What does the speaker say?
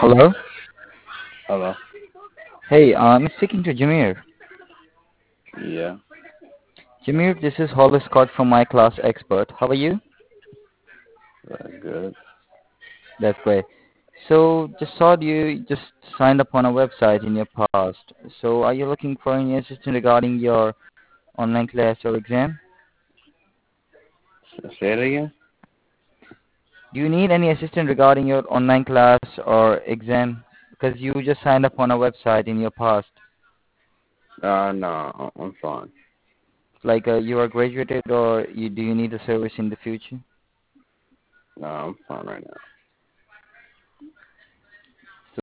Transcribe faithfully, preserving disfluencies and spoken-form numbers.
Hello. Hello. Hey, uh, I'm speaking to Jameer. Yeah. Jameer, this is Hollis Scott from My Class Expert. How are you? Very good. That's great. So, just saw you just signed up on a website in your past. So, are you looking for any assistance regarding your online class or exam? S- Say it again. Do you need any assistance regarding your online class or exam? Because you just signed up on a website in your past. Uh, no, I'm fine. Like uh, you are graduated or you, do you need a service in the future? No, I'm fine right now.